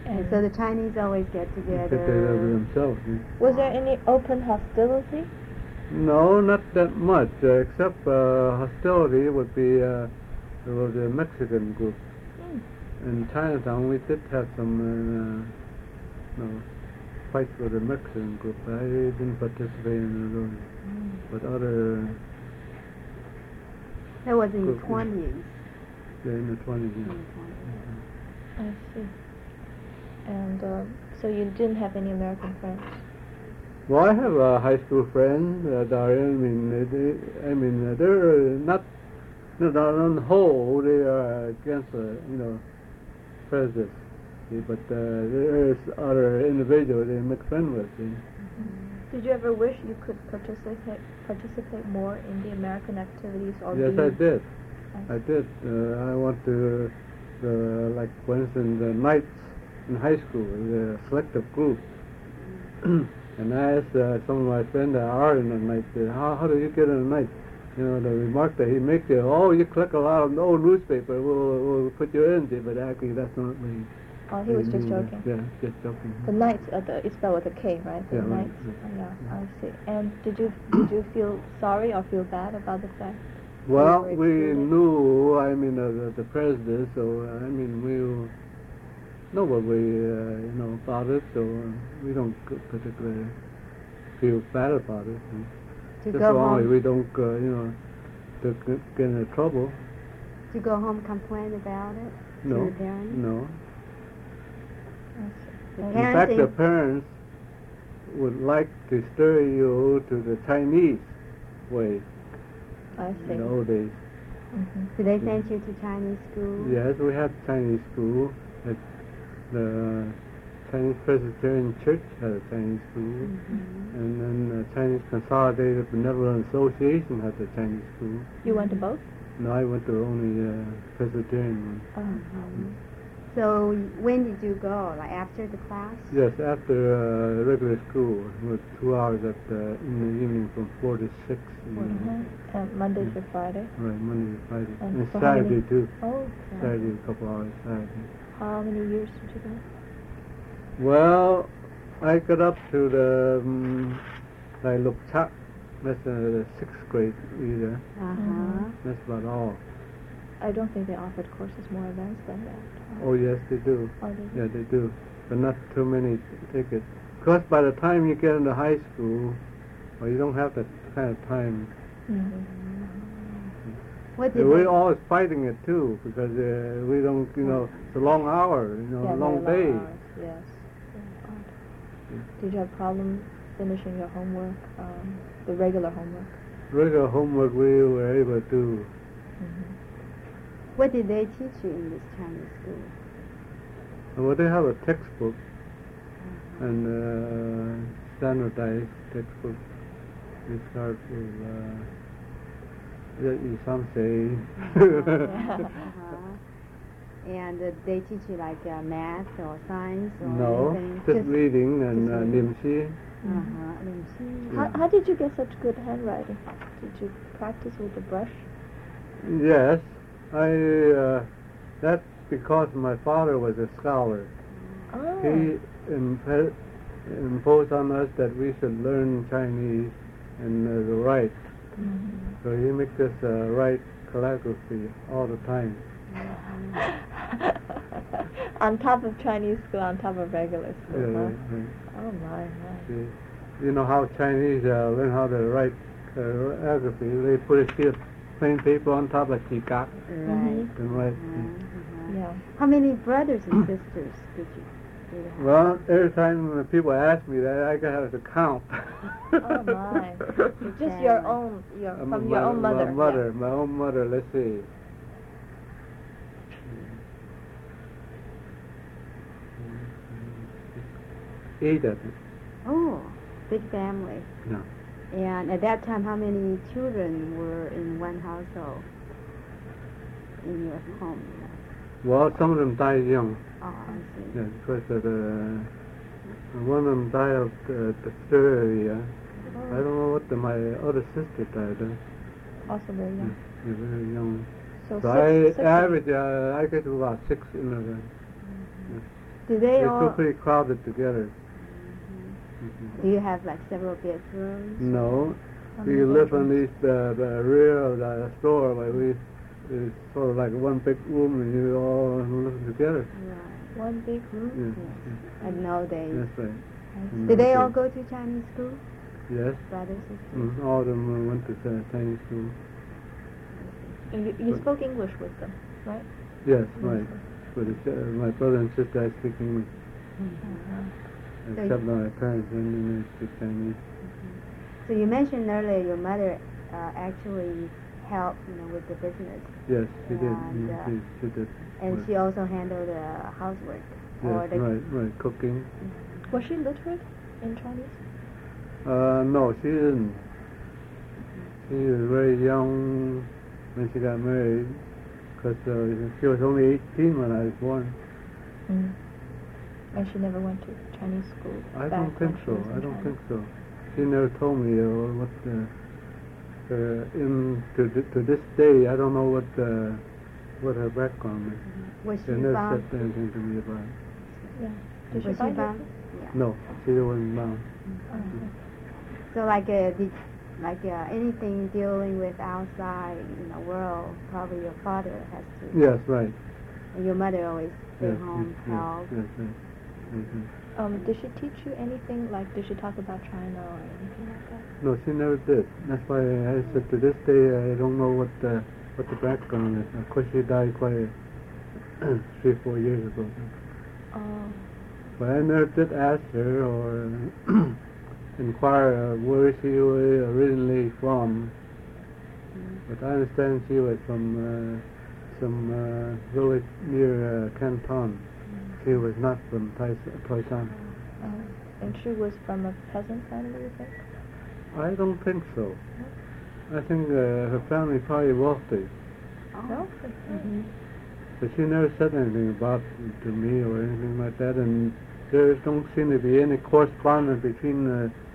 And so the Chinese always get together. Get together themselves. Yeah. Was there any open hostility? No, not that much, except hostility would be there was a Mexican group. In Chinatown, we did have some fights with the Mexican group. I didn't participate in those, but other. That was in the 20s. Yeah, in the 20s. Yeah. I see. And so you didn't have any American friends? Well, I have a high school friend, Darian. They're not. On the whole, they are against prejudice. But there's other individuals they make friends with. Did you ever wish you could participate more in the American activities? Or yes, I did. I did. I went to like for instance the Knights in high school, the selective group. And I asked some of my friends that are in the Knights, how do you get in the Knights? The remark that he makes is, you collect a lot of old newspaper, we'll put you in there, but actually that's not me. Oh, he was just joking. Yeah, just joking. The Knights, it's spelled with a K, right? The Knights. Yeah, I see. And did you feel sorry or feel bad about the fact? Well, we knew, the president, so we know what we about it, so we don't particularly feel bad about it. Just only we don't, to get into trouble. To go home complain about it no, to the parents? No. In fact, the parents would like to stir you to the Chinese way. I see. In the old days. Did they send you to Chinese school? Yes, we had Chinese school. The Chinese Presbyterian Church had a Chinese school, and then the Chinese Consolidated Benevolent Association had the Chinese school. You went to both? No, I went to only Presbyterian one. So when did you go? Like after the class? Yes, after regular school, with 2 hours in the evening from 4 to 6. Monday to Friday? Right, Monday to Friday. And so Saturday too. Oh, Saturday, a couple hours Saturday. How many years did you go? Well, I got up to the Luk Chak. That's the 6th grade either. That's about all. I don't think they offered courses more advanced than that. Oh yes, they do. Oh, they do? Yeah, they do, but not too many tickets. Because by the time you get into high school, you don't have that kind of time. We're always fighting it too, because we don't, it's a long hour, long day. Hours, yes. Did you have problems finishing your homework, the regular homework? Regular homework we were able to do. What did they teach you in this Chinese school? Well, they have a textbook and standardized textbook. It starts with some say. And they teach you like math or science or anything? No, just reading and Limshi. How did you get such good handwriting? Did you practice with the brush? Yes, that's because my father was a scholar. He imposed on us that we should learn Chinese and write. So he makes us write calligraphy all the time. On top of Chinese school, on top of regular school, Right. Oh my. You know how Chinese learn how to write calligraphy? They put a sheet of plain paper on top of chikak and write. Yeah. How many brothers and sisters did you have? Well, every time people ask me that, I have to count. Oh my! Just your own, from your own mother. My own mother. Let's see. 8 of them. Oh, big family. Yeah. And at that time, how many children were in one household in your home? Well, some of them died young. Oh, I see. Yeah, because one of them died of diphtheria. I don't know what my other sister died of. Also very young. Yeah, very young. So I average, I get to about 6 in a Do they They're all? pretty crowded together. Do you have like several bedrooms? No, How we many live on bedrooms? the rear of the store, but it's sort of like one big room, and you all live together. Right. One big room? Yes, Yes. And nowadays. that's right. I Did they Okay. all go to Chinese school? Yes, Brothers, sisters? all of them went to Chinese school. And you spoke English with them, right? Yes, Mostly. right. But my brother and sister, I speak English, Uh-huh. except my parents, and they speak Chinese. So you mentioned earlier your mother actually helped, with the business, Yes, she did. And, She did. and work. she also handled the housework. Yes, right, cooking. Was she literate in Chinese? No, she didn't. She was very young when she got married, because she was only 18 when I was born. Mm. And she never went to Chinese school? I back don't think when she so. was in I don't China? think so. She never told me what. To this day, I don't know what her background is. Was She she never bound? said anything to me about it. Yeah. Did she Was she find bound? it? Yeah. No, she wasn't bound. Uh-huh. So anything dealing with outside, world, probably your father has to. Yes, right. And your mother always stay Yes, home, yes, help. yes, yes, yes. Did she teach you anything? Like, did she talk about China or anything like that? No, she never did. That's why I said to this day I don't know what the background is. Of course, she died quite 3-4 years ago. Oh. But I never did ask her or inquire where she was originally from. But I understand she was from some village near Canton. She was not from Taishan. And she was from a peasant family, you think? I don't think so. I think her family probably wealthy. No? But she never said anything about it to me or anything like that, and there don't seem to be any correspondence between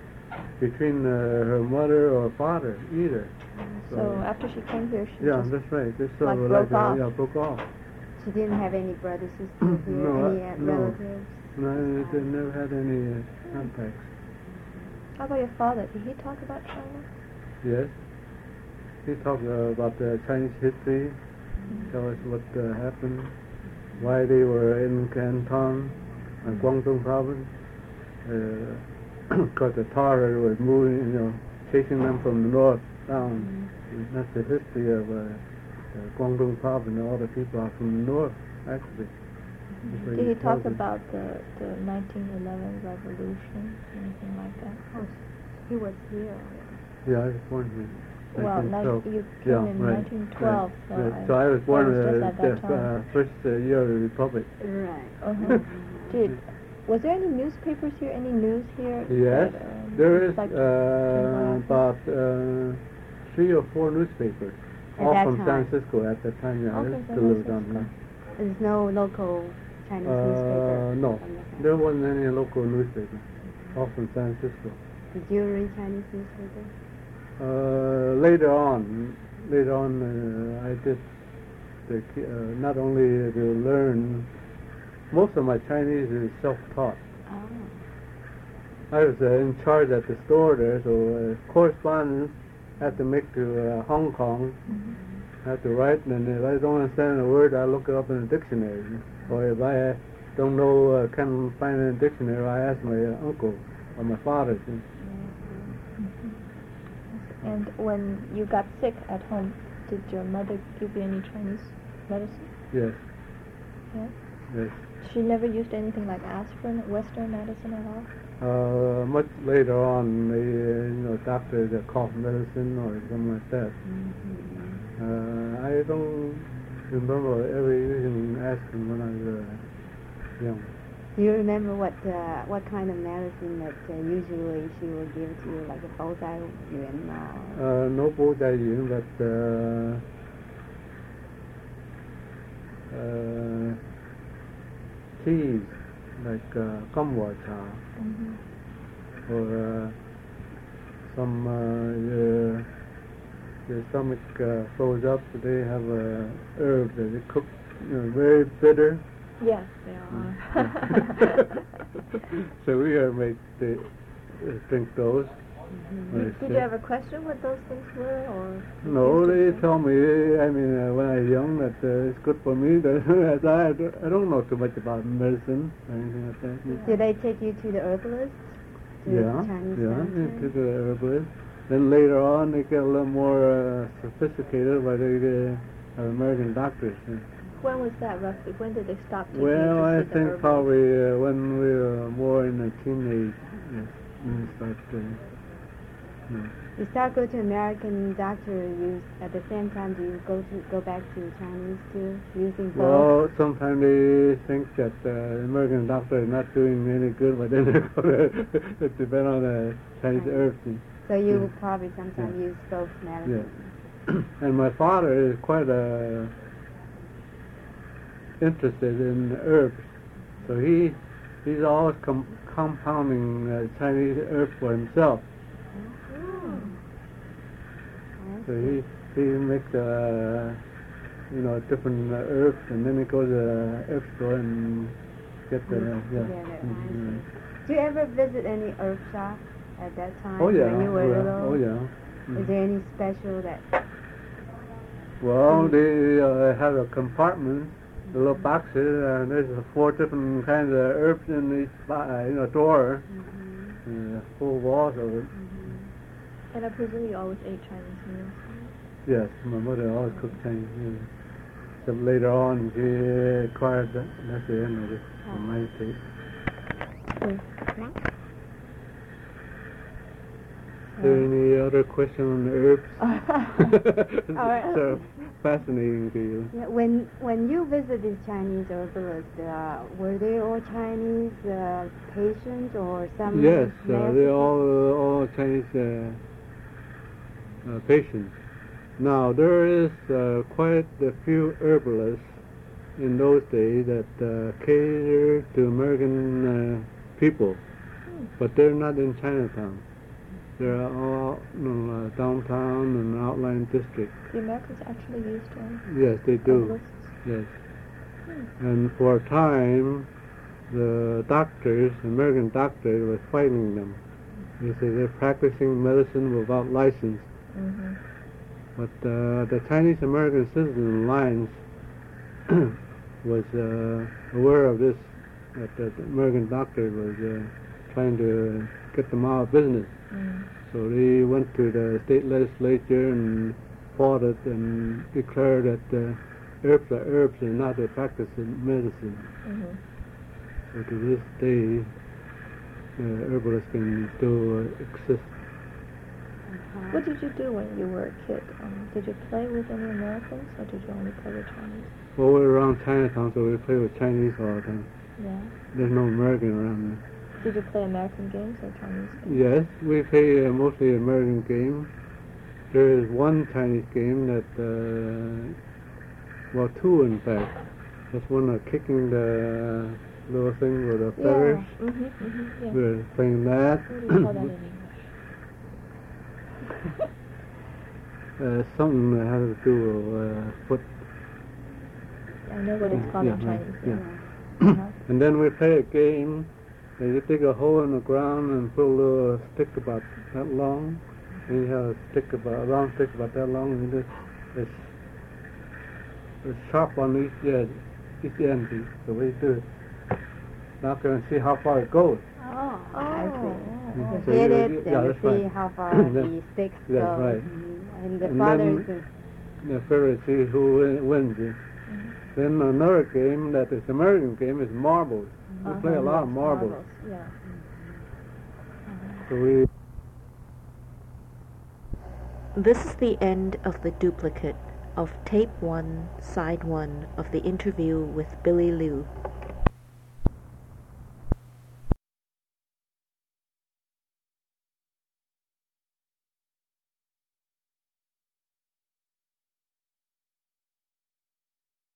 her mother or father either. So after she came here, she Yeah, just... that's right. Just like sort of broke off. Yeah, broke off. She didn't have any brothers, sisters here, No, any no. relatives? No, they never had any contacts. How about your father? Did he talk about China? Yes. He talked about the Chinese history, tell us what happened, why they were in Canton, Guangdong province. Because the Tatar was moving, chasing them from the north down. That's the history of Guangdong province. All the people are from the north, actually. That's what Did he tells talk us. about the 1911 revolution, anything like that? Oh, he was here. Yeah, I was born here. Well, 1912. you came Yeah, in right, 1912, right. So I was born just at that the time. first year of the Republic. Right. Uh-huh. Was there any newspapers here? Any news here? Yes, that, there is like, about 3 or 4 newspapers, At all that from time? San Francisco at that time. Yeah, All I from used to San live down Francisco. here. There's no local Chinese newspaper? No, from the time? there wasn't any local newspaper, all from San Francisco. Did you read Chinese newspaper? Later on, I did not only to learn. Most of my Chinese is self-taught. Oh. I was in charge at the store there, so correspondence had to make to Hong Kong. I had to write, and if I don't understand a word, I look it up in a dictionary. Or if I don't know, can't find it in a dictionary, I ask my uncle or my father. And when you got sick at home, did your mother give you any Chinese medicine? Yes, Yeah? yes. She never used anything like aspirin, Western medicine at all? Much later on, they, doctor the cough medicine or something like that. I don't remember ever using aspirin when I was young. Do you remember what kind of medicine that usually she would give to you, like a Baozai Yuan? No Baozai Yuan, but teas like Gamwa cha, or some your stomach froze up. They have a herb that they cook, very bitter, Yes, they are. So we are made to drink those. Did you ever question what those things were, or? No, they tell me, I mean, when I was young, that it's good for me. That I don't know too much about medicine or anything like that. Yeah. Did they take you to the herbalist? To the Chinese medicine? To the herbalist. Then later on, they get a little more sophisticated by the American doctors. When was that roughly? When did they stop taking Well, you to I see the think herbalist? probably when we were more in the teenage. Yes, when we start. You start go to American doctor. You at the same time do you go back to Chinese too, using both? Well, sometimes they think that American doctor is not doing any good, but then they go to it depends on the Chinese herbs. So you will probably sometimes use both medicines. Yeah. And my father is quite interested in herbs, so he's always compounding Chinese herbs for himself. So he makes different herbs, and then he goes to the herb store and get the Do you ever visit any herb shop at that time? Oh yeah. When you were little? Oh yeah. Is there any special that? Well, they have a compartment, the little boxes, and there's 4 different kinds of herbs in each drawer, full walls of it. And I presume you always ate Chinese meals? Yes, my mother always cooked Chinese meals. So later on, she acquired that. That's the end of it, on my taste. Is there any other question on the herbs? So fascinating to you. Yeah, when you visit these Chinese herbalists, were they all Chinese patients or some? Yes, American? they're all Chinese patients. Now there is quite a few herbalists in those days that cater to American people, but they're not in Chinatown. They're all downtown and outlying districts. The Americans actually used Yes, they do. herbalists? Yes. And for a time, the doctors, American doctors, were fighting them. They say they're practicing medicine without license. Mm-hmm. But the Chinese American Citizen Alliance was aware of this, that the American doctor was trying to get them out of business. So they went to the state legislature and fought it and declared that herbs are herbs and not a practice in medicine. So to this day, herbalists can still exist. What did you do when you were a kid? Did you play with any Americans, or did you only play with Chinese? Well, we're around Chinatown, so we play with Chinese all the time. Yeah. There's no American around there. Did you play American games or Chinese games? Yes, we play mostly American games. There is one Chinese game that, well, 2 in fact. That's one kicking the little thing with the feathers. Yeah. We're playing that. What do you call that in English? Something that has to do with foot. I know what it's called in Chinese. Yeah. And then we play a game. You dig a hole in the ground and put a little stick about that long. And you have a round stick about that long, and it's sharp on each end. So we do it. Knock it and see how far it goes. Oh, I see. So You hit it yeah, and that's see right. how far the sticks go. That's right. And the And father then is the favorite see who wins it. Then another game that is American game is marbles. We play a lot of marbles. Yeah. So we. This is the end of the duplicate of Tape 1, Side 1 of the interview with Billy Liu.